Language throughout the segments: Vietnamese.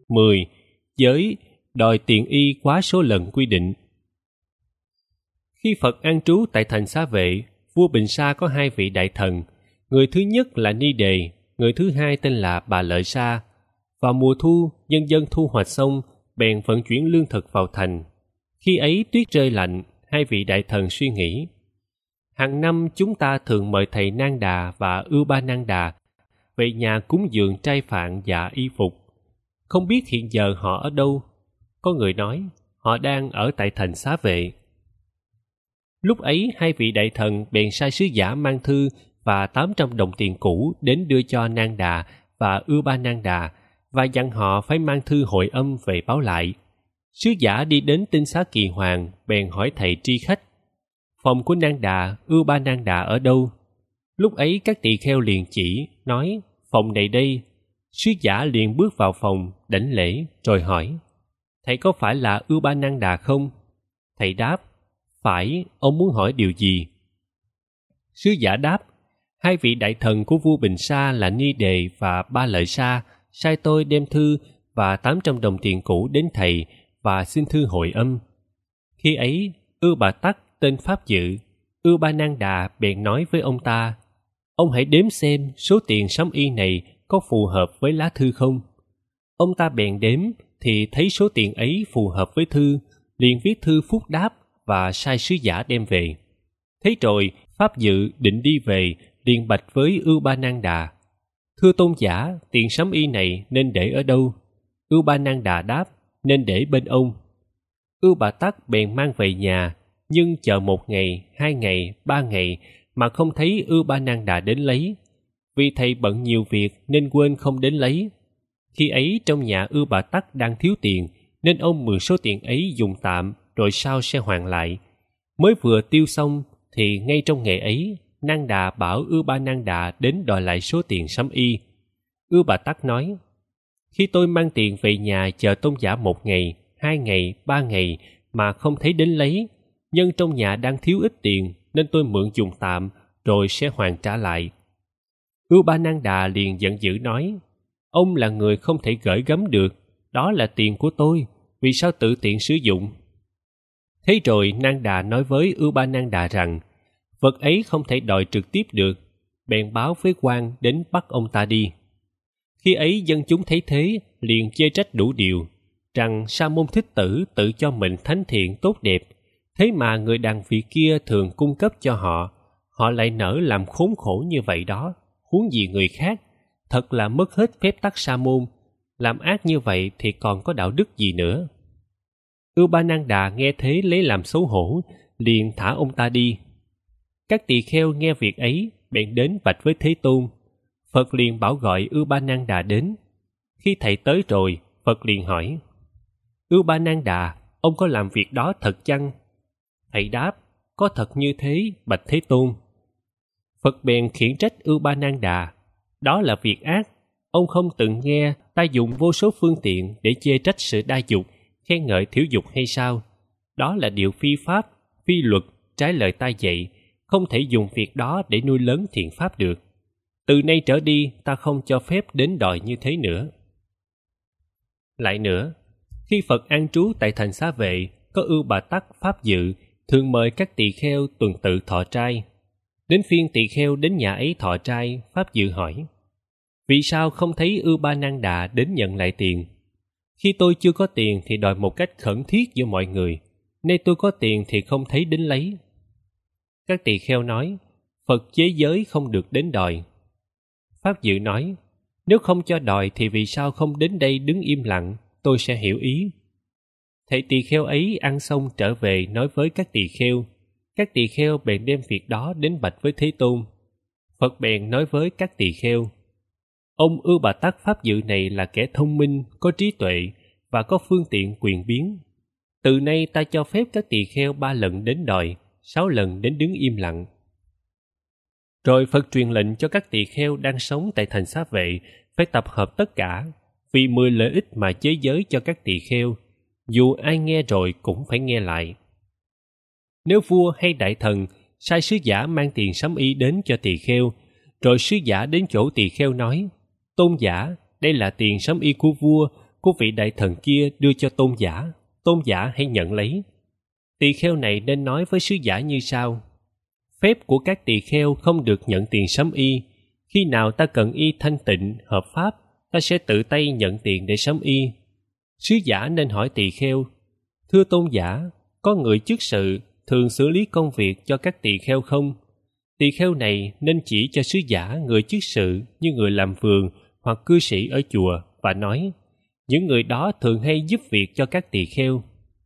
10. Giới đòi tiền y quá số lần quy định. Khi Phật an trú tại thành Xá Vệ, vua Bình Sa có 2 vị đại thần. Người thứ nhất là Ni Đề, người thứ hai tên là Bà Lợi Sa. Vào mùa thu, nhân dân thu hoạch xong, bèn vận chuyển lương thực vào thành. Khi ấy tuyết rơi lạnh, 2 vị đại thần suy nghĩ: hàng năm chúng ta thường mời thầy Nang Đà và Ưu Ba Nang Đà về nhà cúng dường trai phạn và y phục. Không biết hiện giờ họ ở đâu? Có người nói, họ đang ở tại thành Xá Vệ. Lúc ấy 2 vị đại thần bèn sai sứ giả mang thư và 800 đồng tiền cũ đến đưa cho Nang Đà và Ưu Ba Nang Đà, và dặn họ phải mang thư hội âm về báo lại. Sứ giả đi đến Tinh Xá Kỳ Hoàng, bèn hỏi thầy tri khách: phòng của Nang Đà, Ưu Ba Nang Đà ở đâu? Lúc ấy các tỳ kheo liền chỉ, nói: phòng này đây. Sứ giả liền bước vào phòng, đảnh lễ, rồi hỏi: thầy có phải là Ưu Ba Nang Đà không? Thầy đáp: phải, ông muốn hỏi điều gì? Sứ giả đáp: 2 vị đại thần của vua Bình Sa là Ni Đề và Ba Lợi Sa sai tôi đem thư và 800 đồng tiền cũ đến thầy và xin thư hội âm. Khi ấy, Ưu Bà Tắc tên Pháp Dự, Ưu Ba Nang Đà bèn nói với ông ta: ông hãy đếm xem số tiền sắm y này có phù hợp với lá thư không. Ông ta bèn đếm thì thấy số tiền ấy phù hợp với thư, liền viết thư phúc đáp và sai sứ giả đem về. Thế rồi Pháp Dự định đi về, liền bạch với Ưu Ba Nang Đà: thưa tôn giả, tiền sắm y này nên để ở đâu? Ưu Ba Nang Đà đáp: nên để bên ông. Ưu Bà Tắc bèn mang về nhà, nhưng chờ 1 ngày, 2 ngày, 3 ngày mà không thấy Ưu Ba Nang Đà đến lấy. Vì thầy bận nhiều việc nên quên không đến lấy. Khi ấy trong nhà Ưu Bà Tắc đang thiếu tiền, nên ông mượn số tiền ấy dùng tạm, rồi sau sẽ hoàn lại. Mới vừa tiêu xong thì ngay trong ngày ấy, Nang Đà bảo Ưu Ba Nang Đà đến đòi lại số tiền sắm y. Ưu Bà Tắc nói: khi tôi mang tiền về nhà chờ tôn giả 1 ngày, 2 ngày, 3 ngày mà không thấy đến lấy, nhân trong nhà đang thiếu ít tiền nên tôi mượn dùng tạm, rồi sẽ hoàn trả lại. Ưu Ba Nang Đà liền giận dữ nói: ông là người không thể gởi gắm được, đó là tiền của tôi, vì sao tự tiện sử dụng? Thế rồi Nang Đà nói với Ưu Ba Nang Đà rằng vật ấy không thể đòi trực tiếp được, bèn báo với quan đến bắt ông ta đi. Khi ấy dân chúng thấy thế, liền chê trách đủ điều, rằng Sa môn Thích Tử tự cho mình thánh thiện tốt đẹp, thế mà người đàn vị kia thường cung cấp cho họ, họ lại nỡ làm khốn khổ như vậy đó, huống gì người khác, thật là mất hết phép tắc sa môn, làm ác như vậy thì còn có đạo đức gì nữa. Ưu Ba Nang Đà nghe thế lấy làm xấu hổ, liền thả ông ta đi. Các tỳ kheo nghe việc ấy, bèn đến bạch với Thế Tôn. Phật liền bảo gọi Ưu Ba Nang Đà đến. Khi thầy tới rồi, Phật liền hỏi: Ưu Ba Nang Đà, ông có làm việc đó thật chăng? Thầy đáp: có thật như thế, bạch Thế Tôn. Phật bèn khiển trách Ưu Ba Nang Đà: đó là việc ác. Ông không từng nghe ta dùng vô số phương tiện để chê trách sự đa dục, khen ngợi thiểu dục hay sao? Đó là điều phi pháp, phi luật, trái lời ta dạy, không thể dùng việc đó để nuôi lớn thiện pháp được. Từ nay trở đi, ta không cho phép đến đòi như thế nữa. Lại nữa, khi Phật an trú tại thành Xá Vệ, có Ưu Bà Tắc Pháp Dự thường mời các tỳ kheo tuần tự thọ trai. Đến phiên tỳ kheo đến nhà ấy thọ trai, Pháp Dự hỏi: vì sao không thấy Ưu Ba Nang Đà đến nhận lại tiền? Khi tôi chưa có tiền thì đòi một cách khẩn thiết giữa mọi người, nay tôi có tiền thì không thấy đến lấy. Các tỳ kheo nói: Phật chế giới không được đến đòi. Pháp Dự nói: nếu không cho đòi thì vì sao không đến đây đứng im lặng, tôi sẽ hiểu ý. Thầy tỳ kheo ấy ăn xong trở về nói với các tỳ kheo. Các tỳ kheo bèn đem việc đó đến bạch với Thế Tôn. Phật bèn nói với các tỳ kheo: ông Ưu Bà Tắc Pháp Dự này là kẻ thông minh, có trí tuệ và có phương tiện quyền biến. Từ nay ta cho phép các tỳ kheo 3 lần đến đòi, 6 lần đến đứng im lặng. Rồi Phật truyền lệnh cho các tỳ kheo đang sống tại thành Xá Vệ phải tập hợp tất cả, vì 10 lợi ích mà chế giới cho các tỳ kheo, dù ai nghe rồi cũng phải nghe lại. Nếu vua hay đại thần sai sứ giả mang tiền sắm y đến cho tỳ kheo, rồi sứ giả đến chỗ tỳ kheo nói: tôn giả, đây là tiền sắm y của vua, của vị đại thần kia đưa cho tôn giả hãy nhận lấy. Tỳ kheo này nên nói với sứ giả như sau: phép của các tỳ kheo không được nhận tiền sắm y. Khi nào ta cần y thanh tịnh, hợp pháp, ta sẽ tự tay nhận tiền để sắm y. Sứ giả nên hỏi tỳ kheo: thưa tôn giả, có người chức sự thường xử lý công việc cho các tỳ kheo không? Tỳ kheo này nên chỉ cho sứ giả người chức sự như người làm vườn hoặc cư sĩ ở chùa và nói: những người đó thường hay giúp việc cho các tỳ kheo.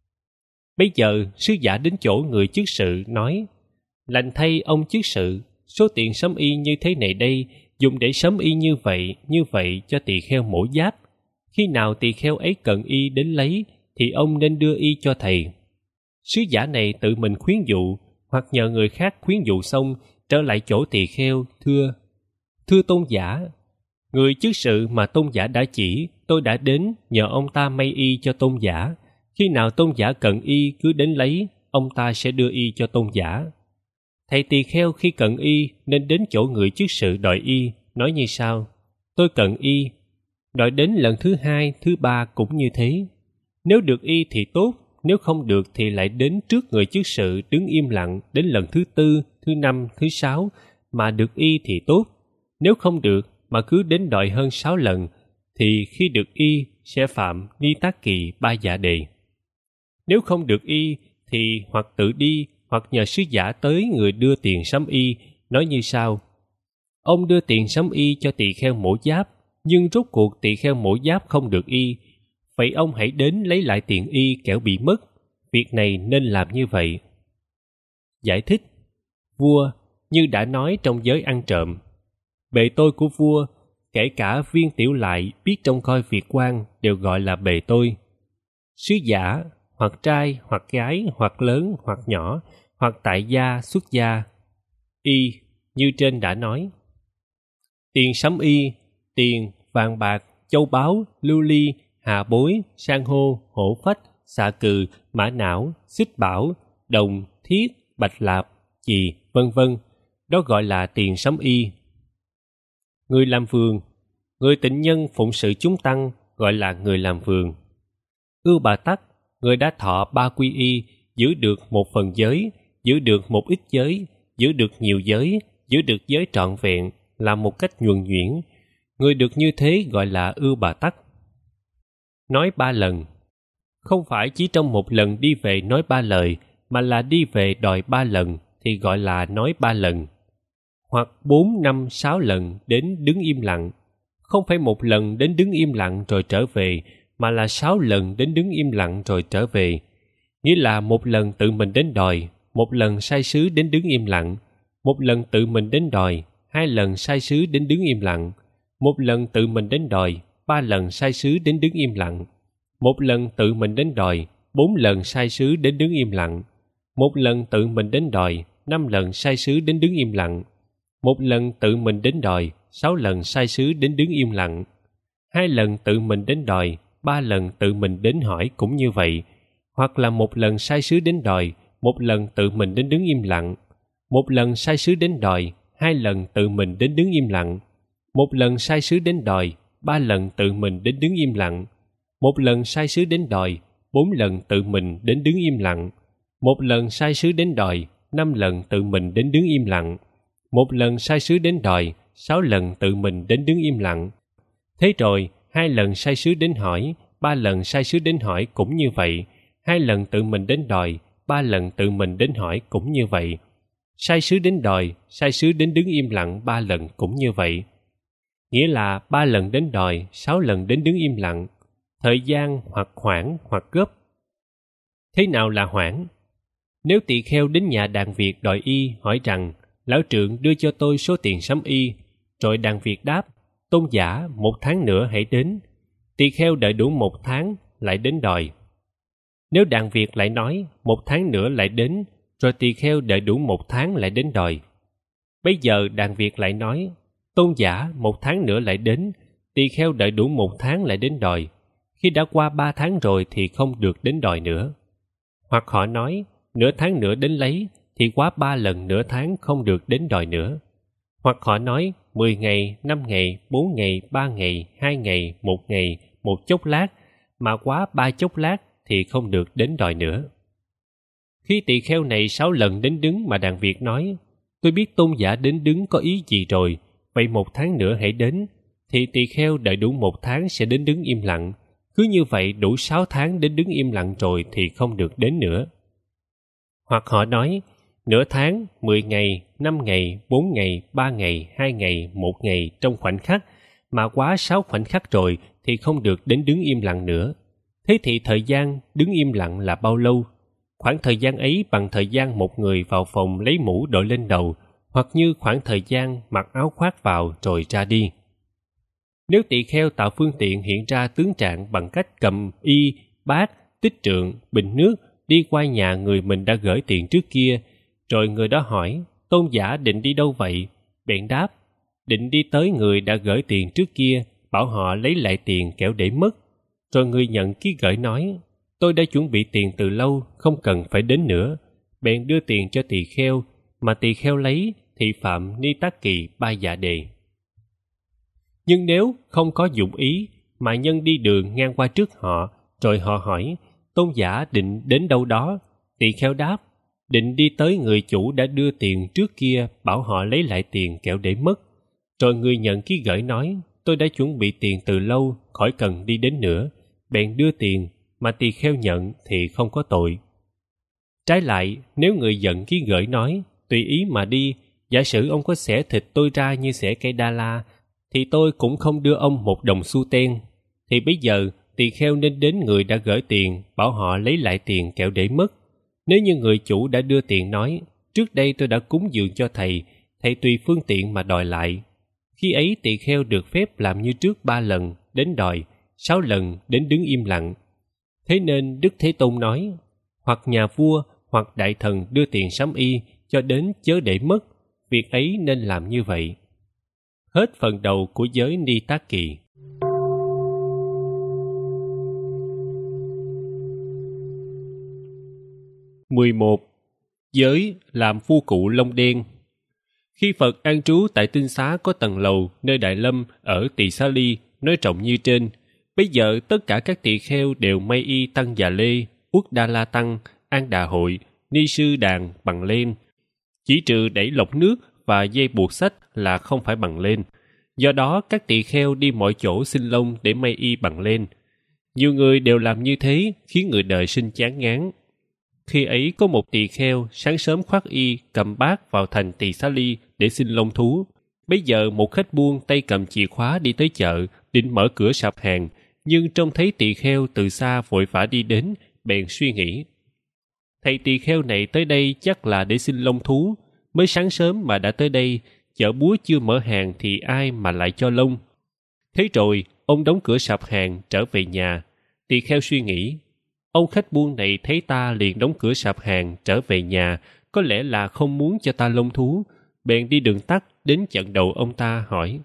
Bây giờ sứ giả đến chỗ người chức sự nói: lành thay ông chức sự, số tiền sắm y như thế này đây dùng để sắm y như vậy cho tỳ kheo mổ giáp. Khi nào tỳ kheo ấy cần y đến lấy thì ông nên đưa y cho thầy. Sứ giả này tự mình khuyến dụ hoặc nhờ người khác khuyến dụ xong trở lại chỗ tỳ kheo thưa tôn giả, người chức sự mà tôn giả đã chỉ tôi đã đến nhờ ông ta may y cho tôn giả. Khi nào tôn giả cần y cứ đến lấy, ông ta sẽ đưa y cho tôn giả. Thầy tỳ kheo khi cần y nên đến chỗ người chức sự đòi y, nói như sau: tôi cần y. Đòi đến lần thứ hai, thứ ba cũng như thế. Nếu được y thì tốt, nếu không được thì lại đến trước người chức sự đứng im lặng đến lần thứ tư, thứ năm, thứ sáu, mà được y thì tốt. Nếu không được mà cứ đến đòi hơn 6 lần, thì khi được y sẽ phạm ni tác kỳ 3 dạ đề. Nếu không được y thì hoặc tự đi hoặc nhờ sứ giả tới người đưa tiền sắm y, nói như sau: ông đưa tiền sắm y cho tỳ kheo mổ giáp, nhưng rốt cuộc tỳ kheo mổ giáp không được y, vậy ông hãy đến lấy lại tiền y kẻo bị mất. Việc này nên làm như vậy. Giải thích: vua, như đã nói trong giới ăn trộm, bề tôi của vua, kể cả viên tiểu lại biết trông coi việc quan đều gọi là bề tôi. Sứ giả, hoặc trai, hoặc gái, hoặc lớn, hoặc nhỏ, hoặc tại gia, xuất gia. Y, như trên đã nói. Tiền sắm y, tiền, vàng bạc, châu báu, lưu ly, hà bối, san hô, hổ phách, xạ cừ, mã não, xích bảo, đồng, thiết, bạch lạp, chì, vân vân. Đó gọi là tiền sắm y. Người làm vườn, người tịnh nhân phụng sự chúng tăng gọi là người làm vườn. Ưu Bà Tắc, người đã thọ 3 quy y, giữ được một phần giới, giữ được một ít giới, giữ được nhiều giới, giữ được giới trọn vẹn, làm một cách nhuần nhuyễn. Người được như thế gọi là Ưu Bà Tắc. Nói 3 lần. Không phải chỉ trong một lần đi về nói 3 lời, mà là đi về đòi 3 lần thì gọi là nói 3 lần. Hoặc 4, 5, 6 lần đến đứng im lặng. Không phải một lần đến đứng im lặng rồi trở về, mà là 6 lần đến đứng im lặng rồi trở về. Nghĩa là một lần tự mình đến đòi, một lần sai sứ đến đứng im lặng, một lần tự mình đến đòi, 2 lần sai sứ đến đứng im lặng, một lần tự mình đến đòi, 3 lần sai sứ đến đứng im lặng, một lần tự mình đến đòi, 4 lần sai sứ đến đứng im lặng, một lần tự mình đến đòi, 5 lần sai sứ đến đứng im lặng, một lần tự mình đến đòi, 6 lần sai sứ đến đứng im lặng, 2 lần tự mình đến đòi, 3 lần tự mình đến hỏi cũng như vậy, hoặc là một lần sai sứ đến đòi, một lần tự mình đến đứng im lặng, một lần sai sứ đến đòi, 2 lần tự mình đến đứng im lặng, một lần sai sứ đến đòi, 3 lần tự mình đến đứng im lặng, một lần sai sứ đến đòi, 4 lần tự mình đến đứng im lặng, một lần sai sứ đến đòi, 5 lần tự mình đến đứng im lặng, một lần sai sứ đến đòi, 6 lần tự mình đến đứng im lặng. Thế rồi, 2 lần sai sứ đến hỏi, 3 lần sai sứ đến hỏi cũng như vậy, 2 lần tự mình đến đòi, 3 lần tự mình đến hỏi cũng như vậy. Sai sứ đến đòi, sai sứ đến đứng im lặng 3 lần cũng như vậy. Nghĩa là 3 lần đến đòi, 6 lần đến đứng im lặng. Thời gian hoặc hoãn hoặc gấp. Thế nào là hoãn? Nếu tỳ kheo đến nhà đàn Việt đòi y hỏi rằng: lão trượng đưa cho tôi số tiền sắm y, rồi đàn Việt đáp: tôn giả, 1 tháng nữa hãy đến. Tỳ kheo đợi đủ 1 tháng lại đến đòi. Nếu đàn Việt lại nói 1 tháng nữa lại đến, rồi tỳ kheo đợi đủ 1 tháng lại đến đòi. Bây giờ đàn Việt lại nói: tôn giả, 1 tháng nữa lại đến. Tỳ kheo đợi đủ 1 tháng lại đến đòi. Khi đã qua 3 tháng rồi thì không được đến đòi nữa. Hoặc họ nói: nửa tháng nữa đến lấy, thì quá 3 lần nửa tháng không được đến đòi nữa. Hoặc họ nói 10 ngày, 5 ngày, 4 ngày, 3 ngày, 2 ngày, 1 ngày, một chốc lát, mà quá 3 chốc lát thì không được đến đòi nữa. Khi tỳ kheo này 6 lần đến đứng mà đàn Việt nói, tôi biết tôn giả đến đứng có ý gì rồi, vậy 1 tháng nữa hãy đến, thì tỳ kheo đợi đủ 1 tháng sẽ đến đứng im lặng. Cứ như vậy đủ 6 tháng đến đứng im lặng rồi thì không được đến nữa. Hoặc họ nói, nửa tháng, 10 ngày, 5 ngày, 4 ngày, 3 ngày, 2 ngày, 1 ngày trong khoảnh khắc, mà quá 6 khoảnh khắc rồi thì không được đến đứng im lặng nữa. Thế thì thời gian đứng im lặng là bao lâu? Khoảng thời gian ấy bằng thời gian một người vào phòng lấy mũ đội lên đầu, hoặc như khoảng thời gian mặc áo khoác vào rồi ra đi. Nếu tỳ kheo tạo phương tiện hiện ra tướng trạng bằng cách cầm y, bát, tích trượng, bình nước đi qua nhà người mình đã gửi tiền trước kia, rồi người đó hỏi, tôn giả định đi đâu vậy? Bèn đáp, định đi tới người đã gửi tiền trước kia, bảo họ lấy lại tiền kẻo để mất. Rồi người nhận ký gửi nói, tôi đã chuẩn bị tiền từ lâu, không cần phải đến nữa. Bèn đưa tiền cho tỳ kheo, mà tỳ kheo lấy thì phạm ni tát kỳ 3 dạ đề. Nhưng nếu không có dụng ý, mà nhân đi đường ngang qua trước họ, rồi họ hỏi, tôn giả định đến đâu đó? Tỳ kheo đáp, định đi tới người chủ đã đưa tiền trước kia, bảo họ lấy lại tiền kẻo để mất. Rồi người nhận ký gửi nói, tôi đã chuẩn bị tiền từ lâu, khỏi cần đi đến nữa. Bèn đưa tiền, mà tỳ kheo nhận thì không có tội. Trái lại, nếu người nhận ký gửi nói, tùy ý mà đi, giả sử ông có xẻ thịt tôi ra như xẻ cây đa la, thì tôi cũng không đưa ông 1 đồng xu ten. Thì bây giờ, tỳ kheo nên đến người đã gửi tiền, bảo họ lấy lại tiền kẻo để mất. Nếu như người chủ đã đưa tiền nói, trước đây tôi đã cúng dường cho thầy, thầy tùy phương tiện mà đòi lại. Khi ấy tỳ kheo được phép làm như trước 3 lần, đến đòi, 6 lần đến đứng im lặng. Thế nên Đức Thế Tôn nói, hoặc nhà vua hoặc đại thần đưa tiền sắm y cho đến chớ để mất, việc ấy nên làm như vậy. Hết phần đầu của giới Ni Tát Kỳ. (11) Giới làm phu cụ lông đen. Khi Phật an trú tại tinh xá có tầng lầu nơi Đại Lâm ở Tỳ Xá Ly, nói rộng như trên, bây giờ tất cả các tỳ kheo đều may y tăng già lê, uất đa la tăng, an đà hội, ni sư đàn bằng lên, chỉ trừ đẩy lọc nước và dây buộc sách là không phải bằng lên. Do đó các tỳ kheo đi mọi chỗ xin lông để may y bằng lên. Nhiều người đều làm như thế khiến người đời sinh chán ngán. Khi ấy có một tỳ kheo sáng sớm khoác y cầm bát vào thành Tỳ Xá Ly để xin lông thú. Bây giờ một khách buôn tay cầm chìa khóa đi tới chợ định mở cửa sạp hàng, nhưng trông thấy tỳ kheo từ xa vội vã đi đến, bèn suy nghĩ, thầy tỳ kheo này tới đây chắc là để xin lông thú, mới sáng sớm mà đã tới đây, chợ búa chưa mở hàng thì ai mà lại cho lông. Thế rồi ông đóng cửa sạp hàng trở về nhà. Tỳ kheo suy nghĩ, ông khách buôn này thấy ta liền đóng cửa sạp hàng trở về nhà, có lẽ là không muốn cho ta lông thú, bèn đi đường tắt đến chặn đầu ông ta hỏi,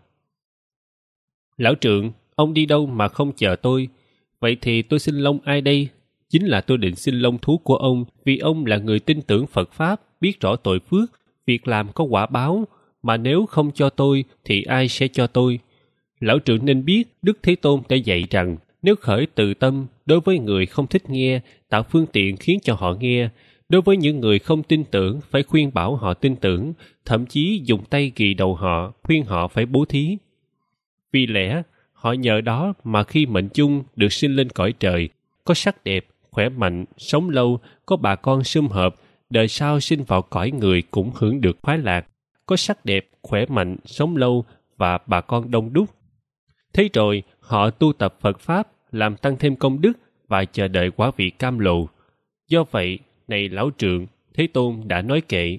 lão trượng, ông đi đâu mà không chờ tôi? Vậy thì tôi xin lông ai đây? Chính là tôi định xin lông thú của ông, vì ông là người tin tưởng Phật Pháp, biết rõ tội phước, việc làm có quả báo, mà nếu không cho tôi thì ai sẽ cho tôi? Lão trượng nên biết Đức Thế Tôn đã dạy rằng, nếu khởi từ tâm, đối với người không thích nghe, tạo phương tiện khiến cho họ nghe. Đối với những người không tin tưởng, phải khuyên bảo họ tin tưởng, thậm chí dùng tay gì đầu họ, khuyên họ phải bố thí. Vì lẽ, họ nhờ đó mà khi mệnh chung được sinh lên cõi trời, có sắc đẹp, khỏe mạnh, sống lâu, có bà con sum họp, đời sau sinh vào cõi người cũng hưởng được khoái lạc, có sắc đẹp, khỏe mạnh, sống lâu và bà con đông đúc. Thế rồi, họ tu tập Phật Pháp, làm tăng thêm công đức và chờ đợi quả vị cam lộ. Do vậy, này lão trượng, Thế Tôn đã nói kệ,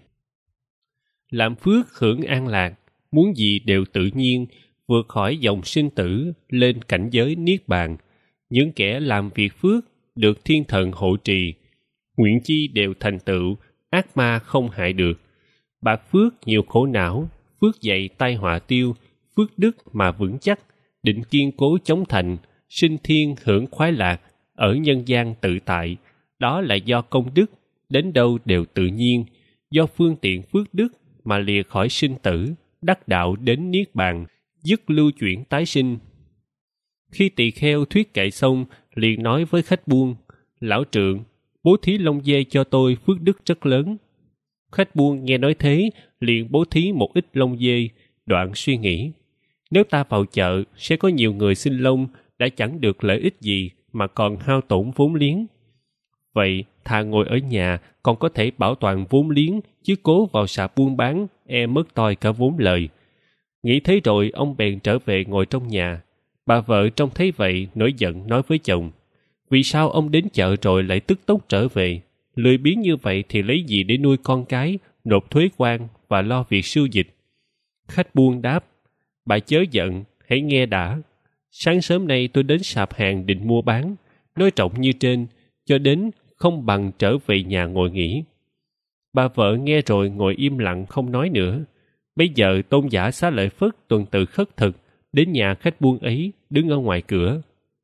làm phước hưởng an lạc, muốn gì đều tự nhiên, vượt khỏi dòng sinh tử, lên cảnh giới niết bàn. Những kẻ làm việc phước, được thiên thần hộ trì, nguyện chi đều thành tựu, ác ma không hại được. Bạc phước nhiều khổ não, phước dậy tai họa tiêu, phước đức mà vững chắc, định kiên cố chống thành, sinh thiên hưởng khoái lạc, ở nhân gian tự tại. Đó là do công đức, đến đâu đều tự nhiên, do phương tiện phước đức mà lìa khỏi sinh tử, đắc đạo đến niết bàn, dứt lưu chuyển tái sinh. Khi tỳ kheo thuyết kệ xong, liền nói với khách buôn: Lão trượng, bố thí lông dê cho tôi phước đức rất lớn. Khách buôn nghe nói thế, liền bố thí một ít lông dê, đoạn suy nghĩ: nếu ta vào chợ, sẽ có nhiều người xin lông, đã chẳng được lợi ích gì mà còn hao tổn vốn liếng. Vậy thà ngồi ở nhà còn có thể bảo toàn vốn liếng, chứ cố vào sạp buôn bán, mất toi cả vốn lời. Nghĩ thế rồi ông bèn trở về ngồi trong nhà. Bà vợ trông thấy vậy nổi giận nói với chồng: vì sao ông đến chợ rồi lại tức tốc trở về? Lười biếng như vậy thì lấy gì để nuôi con cái, nộp thuế quan và lo việc sưu dịch? Khách buôn đáp: bà chớ giận, hãy nghe đã. Sáng sớm nay tôi đến sạp hàng định mua bán, nói trọng như trên, cho đến không bằng trở về nhà ngồi nghỉ. Bà vợ nghe rồi ngồi im lặng không nói nữa. Bây giờ tôn giả Xá Lợi Phất tuần tự khất thực đến nhà khách buôn ấy, đứng ở ngoài cửa.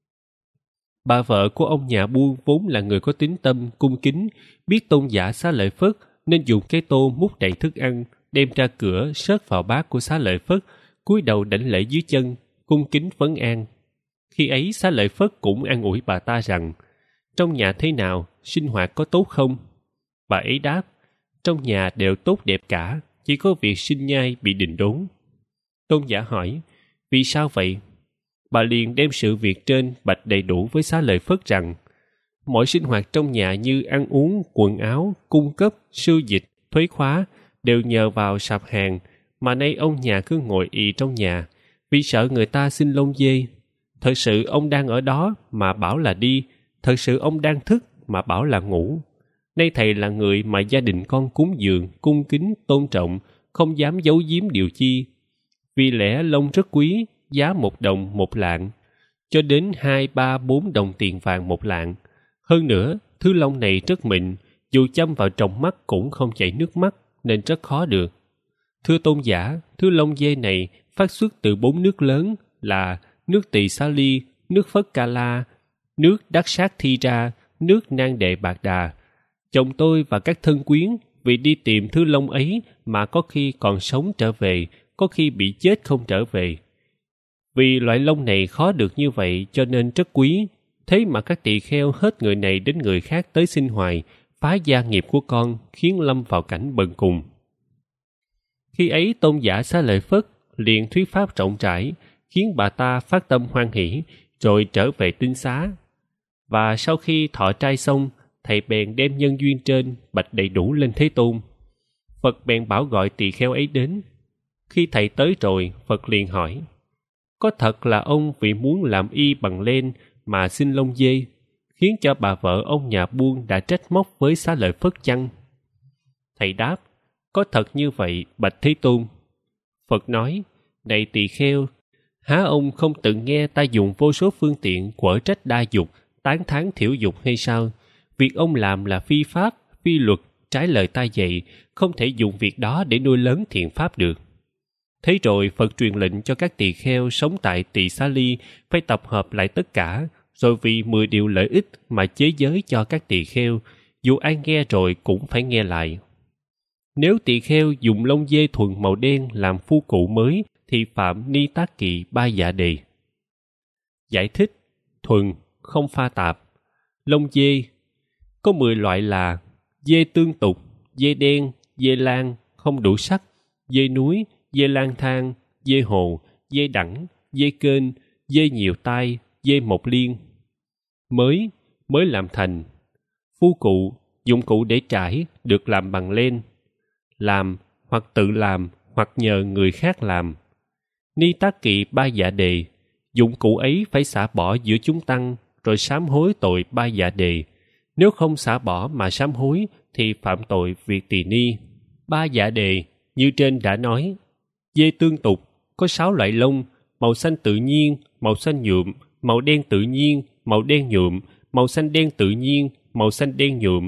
Bà vợ của ông nhà buôn vốn là người có tín tâm cung kính, biết tôn giả Xá Lợi Phất nên dùng cái tô múc đầy thức ăn, đem ra cửa sớt vào bát của Xá Lợi Phất, cúi đầu đảnh lễ dưới chân, cung kính vấn an. Khi ấy Xá Lợi Phất cũng an ủi bà ta rằng: trong nhà thế nào, sinh hoạt có tốt không? Bà ấy đáp: trong nhà đều tốt đẹp cả, chỉ có việc sinh nhai bị đình đốn. Tôn giả hỏi: vì sao vậy? Bà liền đem sự việc trên bạch đầy đủ với Xá Lợi Phất rằng: mọi sinh hoạt trong nhà như ăn uống, quần áo, cung cấp, sưu dịch, thuế khóa đều nhờ vào sạp hàng, mà nay ông nhà cứ ngồi ì trong nhà vì sợ người ta xin lông dê. Thật sự ông đang ở đó mà bảo là đi, thật sự ông đang thức mà bảo là ngủ. Nay thầy là người mà gia đình con cúng dường, cung kính, tôn trọng, không dám giấu giếm điều chi. Vì lẽ lông rất quý, giá 1 đồng 1 lạng, cho đến 2, 3, 4 đồng tiền vàng 1 lạng. Hơn nữa, thứ lông này rất mịn, dù châm vào trong mắt cũng không chảy nước mắt, nên rất khó được. Thưa tôn giả, thứ lông dê này phát xuất từ 4 nước lớn là nước Tỳ Xá Ly, nước Phất Ca La, nước Đắc Sát Thi Ra, nước Nang Đệ Bạc Đà. Chồng tôi và các thân quyến vì đi tìm thứ lông ấy mà có khi còn sống trở về, có khi bị chết không trở về. Vì loại lông này khó được như vậy cho nên rất quý. Thế mà các tỳ kheo hết người này đến người khác tới xin hoài, phá gia nghiệp của con, khiến lâm vào cảnh bần cùng. Khi ấy tôn giả Xá Lợi Phất liền thuyết pháp rộng rãi, khiến bà ta phát tâm hoan hỷ, rồi trở về tinh xá. Và sau khi thọ trai xong, thầy bèn đem nhân duyên trên bạch đầy đủ lên Thế Tôn. Phật bèn bảo gọi tỳ kheo ấy đến. Khi thầy tới rồi, Phật liền hỏi: có thật là ông vì muốn làm y bằng len mà xin lông dê, khiến cho bà vợ ông nhà buôn đã trách móc với Xá Lợi Phất chăng? Thầy đáp: có thật như vậy, bạch Thế Tôn. Phật nói: này tỳ kheo, há ông không từng nghe ta dùng vô số phương tiện quở trách đa dục, tán thán thiểu dục hay sao? Việc ông làm là phi pháp, phi luật, trái lời ta dạy, không thể dùng việc đó để nuôi lớn thiện pháp được. Thế rồi Phật truyền lệnh cho các tỳ kheo sống tại Tỳ Xá Ly phải tập hợp lại tất cả, rồi vì 10 điều lợi ích mà chế giới cho các tỳ kheo, dù ai nghe rồi cũng phải nghe lại. Nếu tỳ kheo dùng lông dê thuần màu đen làm phu cụ mới thì phạm ni tác kỵ 3 dạ đề. Giải thích: thuần, không pha tạp. Lông dê có 10 loại là dê tương tục, dê đen, dê lan, không đủ sắc, dê núi, dê lang thang, dê hồ, dê đẳng, dê kênh, dê nhiều tai, dê mộc liên. Mới làm thành. Phu cụ, dụng cụ để trải, được làm bằng len. Làm, hoặc tự làm, hoặc nhờ người khác làm. Ni tác kỵ 3 dạ đề, dụng cụ ấy phải xả bỏ giữa chúng tăng, rồi sám hối tội 3 dạ đề. Nếu không xả bỏ mà sám hối, thì phạm tội việc tỳ ni. 3 dạ đề, như trên đã nói. Dê tương tục, có 6 loại lông, màu xanh tự nhiên, màu xanh nhuộm, màu đen tự nhiên, màu đen nhuộm, màu xanh đen tự nhiên, màu xanh đen nhuộm.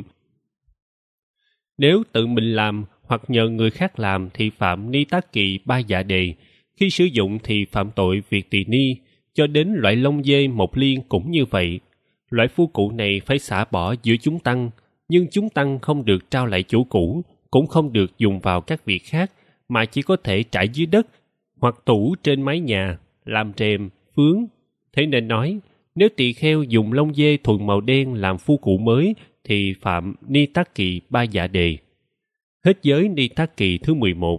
Nếu tự mình làm hoặc nhờ người khác làm thì phạm ni tác kỵ 3 dạ đề. Khi sử dụng thì phạm tội việc tỳ ni. Cho đến loại lông dê mộc liên cũng như vậy. Loại phu cụ này phải xả bỏ giữa chúng tăng, nhưng chúng tăng không được trao lại chủ cũ, cũng không được dùng vào các việc khác, mà chỉ có thể trải dưới đất hoặc tủ trên mái nhà, làm rèm, phướng. Thế nên nói, nếu tỳ kheo dùng lông dê thuần màu đen làm phu cụ mới thì phạm ni tắc kỳ ba dạ đề. Hết giới ni tắc kỳ thứ 11.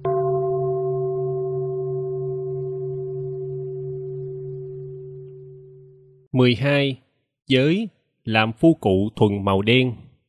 12. Giới làm phu cụ thuần màu đen.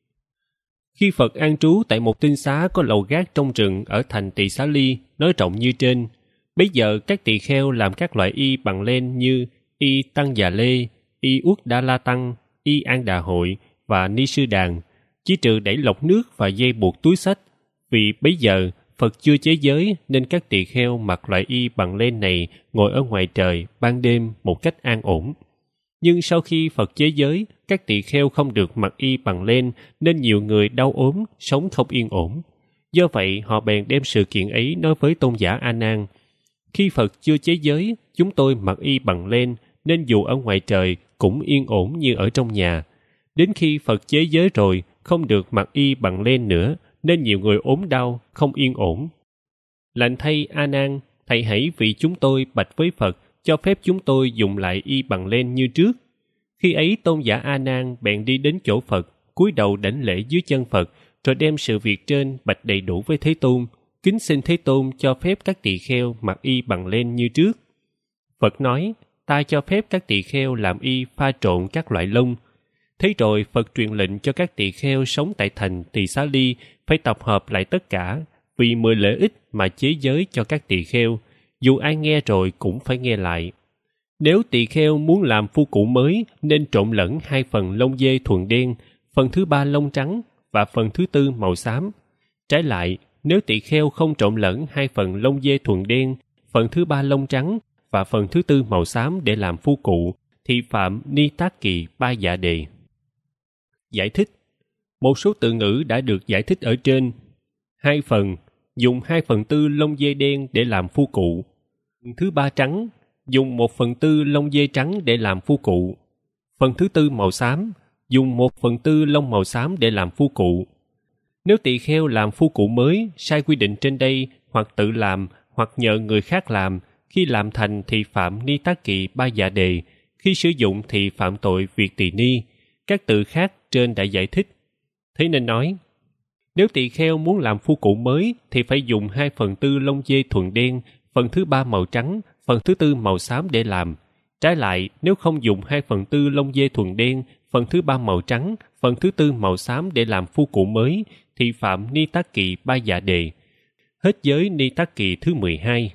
Khi Phật an trú tại một tinh xá có lầu gác trong rừng ở thành Tỳ Xá Ly, nói rộng như trên, bấy giờ các tỳ kheo làm các loại y bằng len như y Tăng Già Lê, y Uất Đa La Tăng, y An Đà Hội và ni sư đàn, chỉ trừ đẩy lọc nước và dây buộc túi xách. Vì bấy giờ Phật chưa chế giới nên các tỳ kheo mặc loại y bằng len này ngồi ở ngoài trời ban đêm một cách an ổn. Nhưng sau khi Phật chế giới, các tỳ kheo không được mặc y bằng len nên nhiều người đau ốm, sống không yên ổn. Do vậy họ bèn đem sự kiện ấy nói với tôn giả A Nan. Khi Phật chưa chế giới, chúng tôi mặc y bằng len nên dù ở ngoài trời cũng yên ổn như ở trong nhà. Đến khi Phật chế giới rồi, không được mặc y bằng len nữa nên nhiều người ốm đau, không yên ổn. Lành thay A Nan, thầy hãy vì chúng tôi bạch với Phật cho phép chúng tôi dùng lại y bằng len như trước. Khi ấy tôn giả A Nan bèn đi đến chỗ Phật, cúi đầu đảnh lễ dưới chân Phật, rồi đem sự việc trên bạch đầy đủ với Thế Tôn, kính xin Thế Tôn cho phép các tỳ kheo mặc y bằng len như trước. Phật nói, ta cho phép các tỳ kheo làm y pha trộn các loại lông. Thế rồi Phật truyền lệnh cho các tỳ kheo sống tại thành Tỳ Xá Ly phải tập hợp lại tất cả, vì 10 lợi ích mà chế giới cho các tỳ kheo, dù ai nghe rồi cũng phải nghe lại. Nếu tỳ kheo muốn làm phu cụ mới nên trộn lẫn 2 phần lông dê thuần đen, phần thứ 3 lông trắng và phần thứ 4 màu xám. Trái lại, nếu tỳ kheo không trộn lẫn 2 phần lông dê thuần đen, phần thứ 3 lông trắng và phần thứ 4 màu xám để làm phu cụ, thì phạm ni tát kỳ ba dạ đề. Giải thích. Một số từ ngữ đã được giải thích ở trên. 2 phần, dùng 2/4 lông dê đen để làm phu cụ. Thứ 3 trắng, dùng 1/4 lông dê trắng để làm phu cụ. Phần thứ 4 màu xám, dùng 1/4 lông màu xám để làm phu cụ. Nếu tỳ kheo làm phu cụ mới, sai quy định trên đây, hoặc tự làm, hoặc nhờ người khác làm, khi làm thành thì phạm ni tát kỵ ba dạ đề, khi sử dụng thì phạm tội việc tỳ ni. Các từ khác trên đã giải thích. Thế nên nói, nếu tỳ kheo muốn làm phu cụ mới thì phải dùng 2/4 lông dê thuần đen, phần thứ 3 màu trắng, phần thứ 4 màu xám để làm. Trái lại, nếu không dùng 2/4 lông dê thuần đen, phần thứ 3 màu trắng, phần thứ 4 màu xám để làm phu cụ mới, thì phạm ni tát kỵ ba dạ đề. Hết giới ni tát kỵ thứ 12.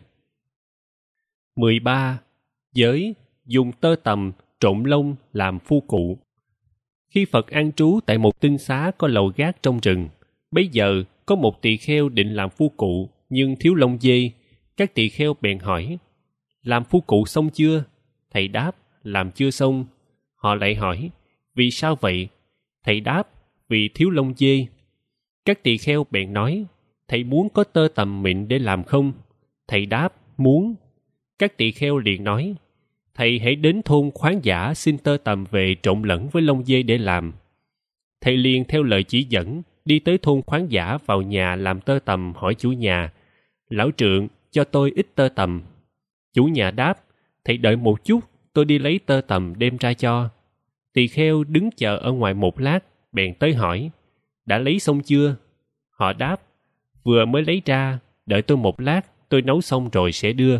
13. Giới dùng tơ tằm trộn lông làm phu cụ. Khi Phật an trú tại một tinh xá có lầu gác trong rừng, bấy giờ có một tỳ kheo định làm phu cụ nhưng thiếu lông dê. Các tỳ kheo bèn hỏi, làm phu cụ xong chưa? Thầy đáp, làm chưa xong. Họ lại hỏi, vì sao vậy? Thầy đáp, vì thiếu lông dê. Các tỳ kheo bèn nói, thầy muốn có tơ tằm mịn để làm không? Thầy đáp, muốn. Các tỳ kheo liền nói, thầy hãy đến thôn Khoáng Giả xin tơ tằm về trộn lẫn với lông dê để làm. Thầy liền theo lời chỉ dẫn, đi tới thôn Khoáng Giả vào nhà làm tơ tằm, hỏi chủ nhà, lão trượng, cho tôi ít tơ tằm. Chủ nhà đáp, thầy đợi một chút, tôi đi lấy tơ tằm đem ra cho. Tỳ kheo đứng chờ ở ngoài một lát, bèn tới hỏi, đã lấy xong chưa? Họ đáp, vừa mới lấy ra, đợi tôi một lát, tôi nấu xong rồi sẽ đưa.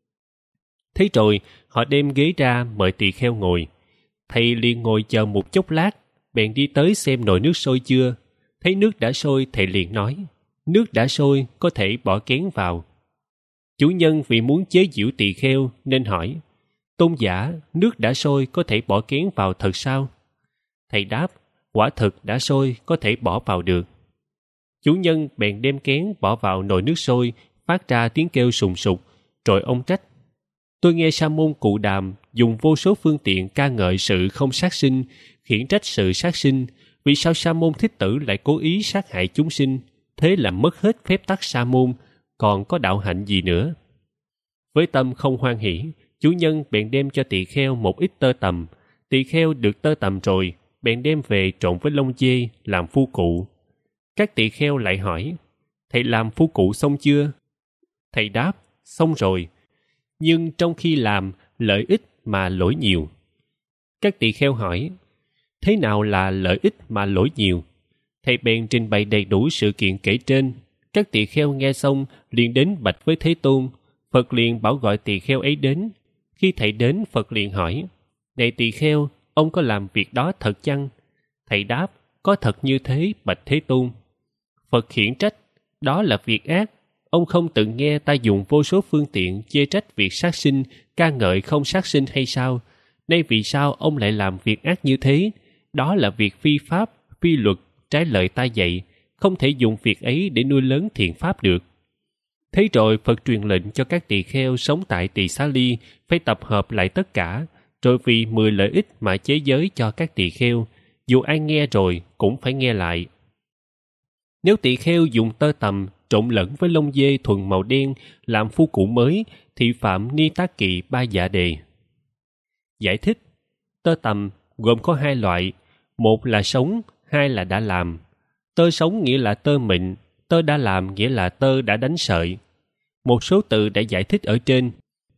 Thế rồi, họ đem ghế ra mời tỳ kheo ngồi. Thầy liền ngồi chờ một chốc lát, bèn đi tới xem nồi nước sôi chưa. Thấy nước đã sôi, thầy liền nói, nước đã sôi, có thể bỏ kén vào. Chủ nhân vì muốn chế giễu tỳ kheo nên hỏi, tôn giả, nước đã sôi có thể bỏ kén vào thật sao? Thầy đáp, quả thực đã sôi, có thể bỏ vào được. Chủ nhân bèn đem kén bỏ vào nồi nước sôi, phát ra tiếng kêu sùng sục, rồi ông trách. Tôi nghe Sa môn Cụ Đàm dùng vô số phương tiện ca ngợi sự không sát sinh, khiển trách sự sát sinh. Vì sao Sa môn Thích Tử lại cố ý sát hại chúng sinh? Thế là mất hết phép tắc Sa môn, còn có đạo hạnh gì nữa? Với tâm không hoan hỷ, chủ nhân bèn đem cho tỳ kheo một ít tơ tằm. Tỳ kheo được tơ tằm rồi, bèn đem về trộn với lông dê làm phu cụ. Các tỳ kheo lại hỏi, thầy làm phu cụ xong chưa? Thầy đáp, xong rồi. Nhưng trong khi làm, lợi ích mà lỗi nhiều. Các tỳ kheo hỏi, thế nào là lợi ích mà lỗi nhiều? Thầy bèn trình bày đầy đủ sự kiện kể trên. Các tỳ kheo nghe xong liền đến bạch với Thế Tôn. Phật liền bảo gọi tỳ kheo ấy đến. Khi thầy đến, Phật liền hỏi, này tỳ kheo, ông có làm việc đó thật chăng? Thầy đáp, có thật như thế, bạch Thế Tôn. Phật khiển trách, đó là việc ác. Ông không từng nghe ta dùng vô số phương tiện chê trách việc sát sinh, ca ngợi không sát sinh hay sao? Nay vì sao ông lại làm việc ác như thế? Đó là việc phi pháp, phi luật, trái lời ta dạy. Không thể dùng việc ấy để nuôi lớn thiện pháp được. Thế rồi Phật truyền lệnh cho các tỳ kheo sống tại Tỳ Xá Ly phải tập hợp lại tất cả, rồi vì 10 lợi ích mà chế giới cho các tỳ kheo, dù ai nghe rồi cũng phải nghe lại. Nếu tỳ kheo dùng tơ tằm trộn lẫn với lông dê thuần màu đen làm phu cụ mới, thì phạm ni tác kỵ 3 dạ đề. Giải thích: tơ tằm gồm có 2 loại, một là sống, 2 là đã làm. Tơ sống nghĩa là tơ mịn, tơ đã làm nghĩa là tơ đã đánh sợi. Một số từ đã giải thích ở trên.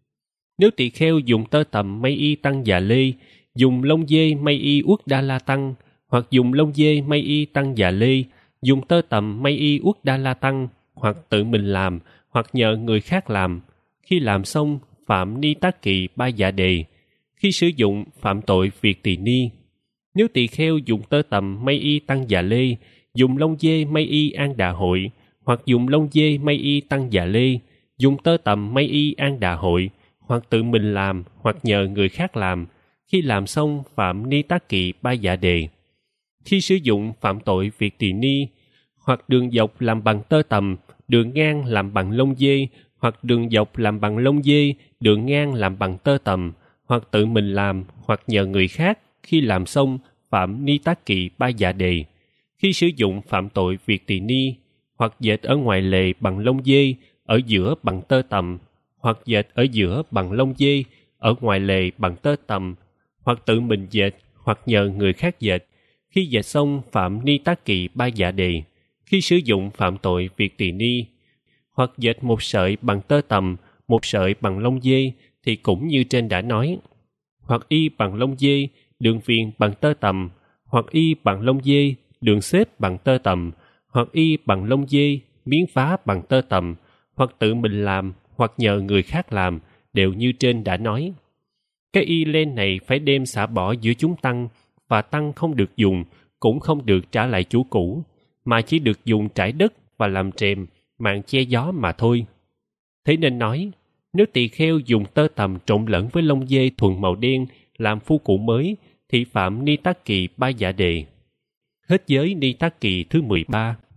Nếu tỳ kheo dùng tơ tằm may y tăng già lê, dùng lông dê may y uất đa la tăng, hoặc dùng lông dê may y tăng già lê, dùng tơ tằm may y uất đa la tăng, hoặc tự mình làm, hoặc nhờ người khác làm. Khi làm xong, phạm ni tác kỵ 3 dạ đề. Khi sử dụng, phạm tội việc tỳ ni. Nếu tỳ kheo dùng tơ tằm may y tăng già lê, dùng lông dê may y an đà hội, hoặc dùng lông dê may y tăng già lê, dùng tơ tằm may y an đà hội, hoặc tự mình làm, hoặc nhờ người khác làm. Khi làm xong, phạm ni tác kỵ 3 dạ đề. Khi sử dụng, phạm tội việc tỳ ni, hoặc đường dọc làm bằng tơ tằm, đường ngang làm bằng lông dê, hoặc đường dọc làm bằng lông dê, đường ngang làm bằng tơ tằm, hoặc tự mình làm, hoặc nhờ người khác. Khi làm xong, phạm ni tác kỵ 3 dạ đề. Khi sử dụng, phạm tội việc tỳ ni, hoặc dệt ở ngoài lề bằng lông dê, ở giữa bằng tơ tằm, hoặc dệt ở giữa bằng lông dê, ở ngoài lề bằng tơ tằm, hoặc tự mình dệt, hoặc nhờ người khác dệt. Khi dệt xong, phạm ni tác kỵ 3 dạ đề. Khi sử dụng, phạm tội việc tỳ ni, hoặc dệt một sợi bằng tơ tằm, một sợi bằng lông dê, thì cũng như trên đã nói. Hoặc y bằng lông dê, đường viền bằng tơ tằm, hoặc y bằng lông dê, đường xếp bằng tơ tằm, hoặc y bằng lông dê, miếng vá bằng tơ tằm, hoặc tự mình làm, hoặc nhờ người khác làm, đều như trên đã nói. Cái y len này phải đem xả bỏ giữa chúng tăng, và tăng không được dùng, cũng không được trả lại chủ cũ, mà chỉ được dùng trải đất và làm rèm, màn che gió mà thôi. Thế nên nói, nếu tỳ kheo dùng tơ tằm trộn lẫn với lông dê thuần màu đen làm phu cụ mới, thì phạm ni tác kỵ 3 dạ đề. Hết giới ni tác kỵ thứ 13.